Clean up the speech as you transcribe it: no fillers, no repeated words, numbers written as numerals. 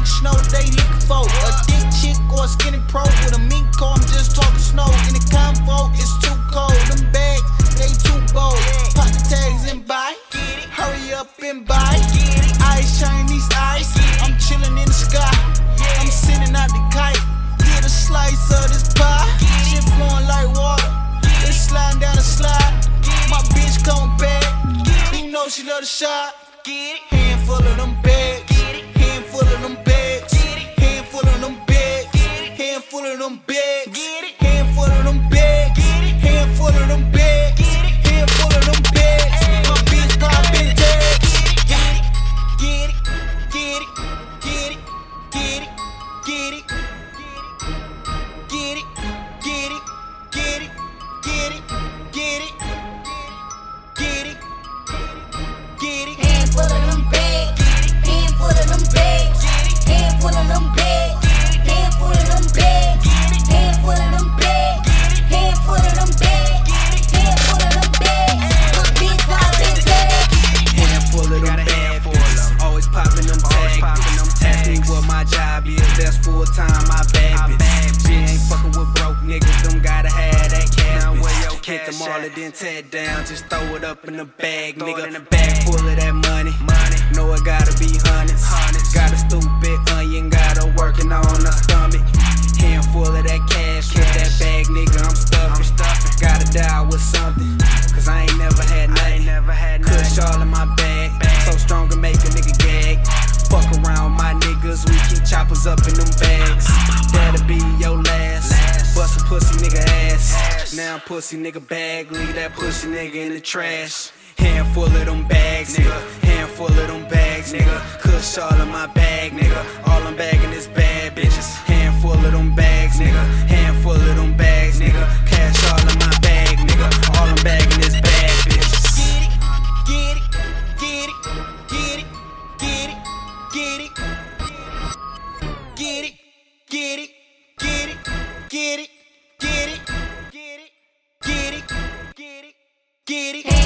snow they looking for. A thick chick or a skinny pro with a mink car, I'm just talking snow. In the convo, it's too cold. Them bags, they too bold. Pop the tags and buy. Hurry up and buy. Ice, Chinese ice. I'm chillin' in the sky. I'm sitting out the kite. Get a slice of this pie. Shit flowing like water. It's sliding down the slide. My bitch come back. You know she love the shot. Handful of them bags. Handful of them bags. Handful of them bags. Handful of them bags. Handful of them bags. Handful of them bags. Handful of them bags. My bitch poppin' tags. Get it, get it, get it, get it, get it, get it, get it, get it, get it, get it, get it, get it. Handful of them bags, handful of them bags, handful of them bags, handful of them bags, handful of them bags, handful of them bags, handful of them bags. My bitch poppin' tags. Handful of them bags, always poppin' them tags. Ask me what my job is, that's full time, my bad bitch. She ain't fuckin' with broke niggas, them gotta have that cash, bitch. Hit them all and then tear it down, just throw it up in the bag, nigga. Bag full of that money, know it gotta be hundreds. Got a stupid onion, got her working on her stomach. Handful of that cash, with that bag, nigga, I'm stuffing. Gotta die with something, cause I ain't never had nothing. Kush all in my bag, so strong to make a nigga gag. Fuck around my niggas, we keep choppers up in them bags. That'll be your last. Bust a pussy nigga ass. Now pussy nigga bag, leave that pussy nigga in the trash. Handful of them bags, nigga. Handful of them bags, nigga. Kush all in my bag, nigga. All I'm bagging is bad bitches. Handful of them bags, nigga. Handful of them bags, nigga. Cash all in my bag, nigga. All I'm bagging is bad bitches. Get it, get it, get it, get it, get it, get it, get it, get it, get it, get it, get it, get it, get it, get it, get it.